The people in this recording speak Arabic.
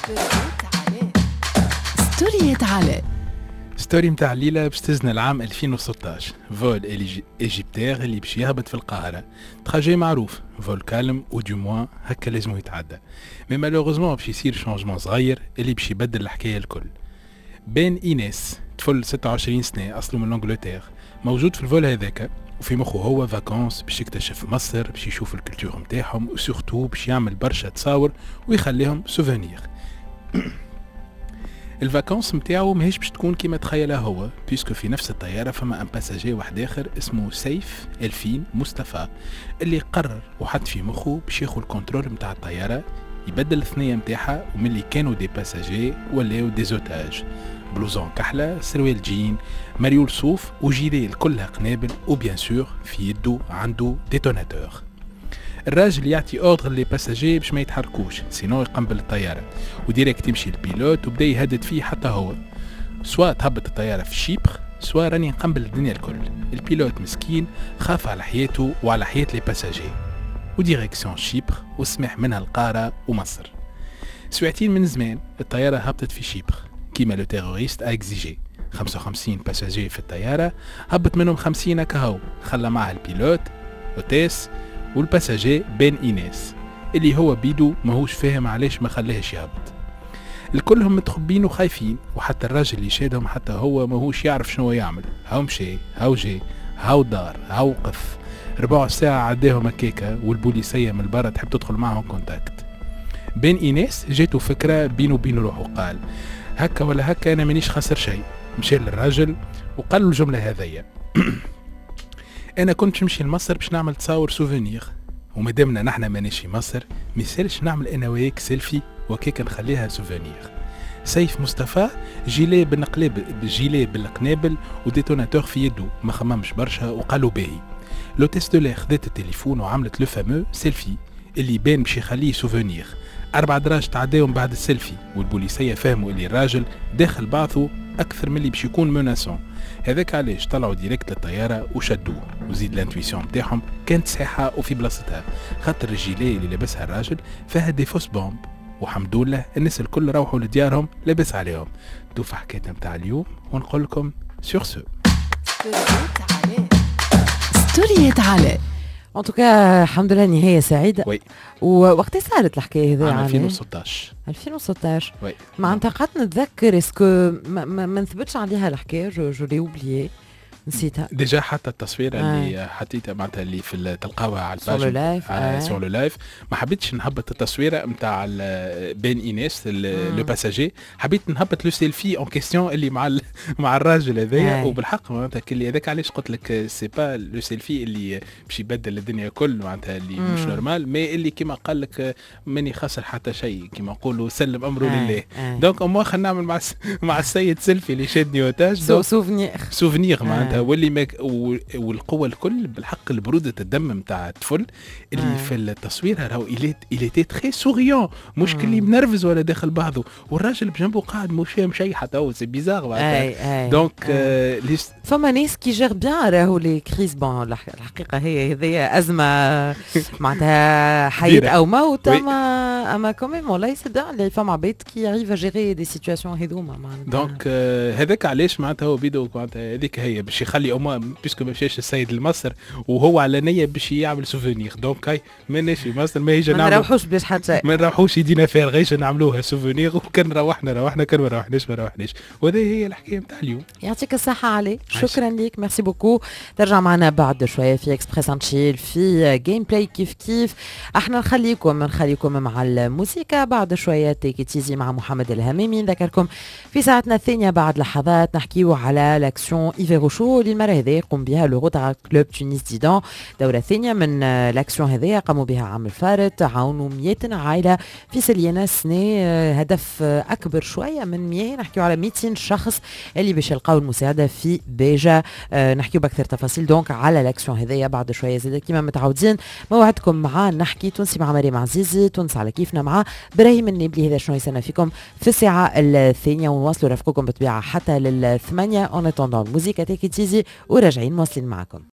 ستوريات علاء. ستوري متاع الليلة باش تزن العام 2016. فول ايجيبتير اللي باش يهبط في القاهرة. تراجي معروف، فول كالم ودو موان هكا لازم يتعدى. مي مالوغوزمون باش يصير شونجمون صغير اللي باش يبدل الحكاية الكل. بين إيناس طفل 26 سنة أصله من انجلترا، موجود في الفول هذاك وفي مخه هو فاكونس باش يكتشف مصر، باش يشوف الكولتور نتاعهم وسورتو باش يعمل برشا تصاور ويخليهم سوفونير. الفاكونس نتاعو ماهيش باش تكون كيما تخيلها هو، بيسكو في نفس الطياره فما ان باساجي واحد اخر اسمه سيف الفين مصطفى اللي قرر وحط في مخه باش ياخذ الكنترول نتاع الطياره، يبدل الثنيه نتاعها وملي كانوا دي باساجي ولاو دي زوتاج. بلوزون كحله، سروال جين، مريول صوف وجيلي كلها قنابل، وبيان سور في يده عنده ديتوناتور. الراجل يعطي اوردر لي باساجي باش ما يتحركوش سينو يقنبل الطياره، وديريكت يمشي البيلوت وبدا يهدد فيه حتى هو، سواء تهبط الطياره في شيبر سواء راني نقنبل الدنيا الكل. البيلوت مسكين خاف على حياته وعلى حياة لي باساجي، وديريكسيون شيبر وسمح منها القاره ومصر. سويعتين من زمان الطياره هبطت في شيبر كيما لو تيروريست اكزيجي. 55 باساجي في الطياره، هبط منهم 50 كهو، خلى معها البيلوت اوتيس والباساجي بين إيناس اللي هو بيدو ماهوش فاهم علاش ما خلاهش يهبط. الكلهم متخبين وخايفين، وحتى الراجل اللي شادهم حتى هو ماهوش يعرف شنو يعمل. هاو مشي هاو جي هاو دار هاو وقف، 4 ساعة عداهم هكاكا والبوليسية من برا تحب تدخل معهم كونتاكت. بين إيناس جاتو فكرة بينه وبين روحه، قال هكا ولا هكا انا مانيش خسر شيء. مشي للراجل وقال له الجملة هذيا انا كنت نمشي لمصر باش نعمل تصاور سوفونير، ومادامنا نحن مانيش في مصر ميسالش نعمل انا وياك سيلفي وكيك نخليها سوفونير. سيف مصطفى جيلي بالقنابل وديتوناتور في يده، ما خممش برشا وقالوا باهي. لوتيستولير خذت التليفون وعملت لو فامو سيلفي اللي بان باش يخليه سوفونير. 4 دراج تعداهم بعد السيلفي، والبوليسية فهموا اللي الراجل داخل بعضه اكثر من اللي باش يكون مناسون. هذاك علاش طلعوا ديريكت للطياره وشدوه، وزيد الانتويسيون نتاعهم كانت صحيحه وفي بلاصتها، خاطر الجيلي اللي لابسها الراجل فيها دي فوس بومب، وحمد لله الناس الكل روحوا لديارهم لابس عليهم. دوفا حكايتنا نتاع اليوم ونقول لكم سور سو. ستوريات علاء. ان توكا الحمد لله نهايه سعيده. وي. ووقت صارت الحكايه هذه؟ عام 2016. 2016. وي. معناتها قعدت نتذكر اسكو ما نثبتش عليها الحكايه، جو لي اوبليي، نسيتها ديجا. حتى التصوير اللي حطيتها معناتها اللي في تلقاوها على الباج سور لو لايف، سور لو لايف، ما حبيتش نهبط التصويره نتاع بين إيناس لو باساجي، حبيت نهبط لو سيلفي اون كيستيون اللي مع الراجل هذايا. وبالحق معناتها كلي هذاك علاش قلت لك سي با لو سيلفي اللي باش يبدل الدنيا كل، معناتها اللي مش نورمال، مي اللي كيما قال لك ماني خاسر حتى شيء، كيما نقولوا سلم امره لله. دونك اموا خلينا نعمل مع السيد سيلفي اللي شادني اوتاج سوفنير معناتها. واللي والقوه الكل بالحق البروده الدم نتاع الطفل اللي في التصوير راهو إليتي تري سوريون، مش كلي منرفز ولا داخل بعضه، والراجل بجنبه قاعد مش فاهم شيء حتى هو، سي بيزار معناتها. دونك فما ناس كي جير بيان راهو لي كريز. بون الحقيقه هي ازمه معناتها حياه او موت، اما كوميم والله يصدق اللي فما عباد كي arrive à gérer des situations هذوما معناتها. دونك هذاك علاش معناتها هو بيدو معناتها هذيك هي باش يخلي امه بيسكو ما مشاش السيد لمصر وهو على نيه باش يعمل سوفونير. دونك هاي ماناش في مصر، ما يجي نعمل، ما نروحوش باش حتى ما نروحوش يدينا فيها غيش نعملوها سوفونير، وكان روحنا كان ما روحناش. وهذه هي الحكايه نتاع اليوم. يعطيك الصحه علي، شكرا ليك، ميرسي بوكو. ترجع معنا بعد شويه في اكسبريس انشيل في جيم بلاي كيف احنا نخليكم مع الموسيقى. بعد شويه تيكي تيزي مع محمد الهميمي. نذكركم في ساعتنا الثانيه بعد لحظات نحكيو على لاكسيون ايفيرو شو اللي المره هذه يقوم بها لو روتارا كلوب تونس ديدان. دورة ثانية من لاكسيون هذه قاموا بها عام الفارط، عاونوا 100 عائلة في سليانة سنة. هدف أكبر شوية من 100، نحكيو على 200 شخص اللي باش يلقاو المساعدة في بيجا. نحكيو بأكثر تفاصيل دونك على لاكسيون هذه بعد شوية. زي كما متعودين موعدكم مع نحكي تونسي مع مريم عزيزي، تونس على كيفنا مع إبراهيم النبلي. هذا شنو يسنى فيكم في الساعة الثانية، ونواصلوا رفقكم بطبيعة حتى لل8 اون اتوندون الموسيقى تيكي تيزي، وراجعين مواصلين معكم.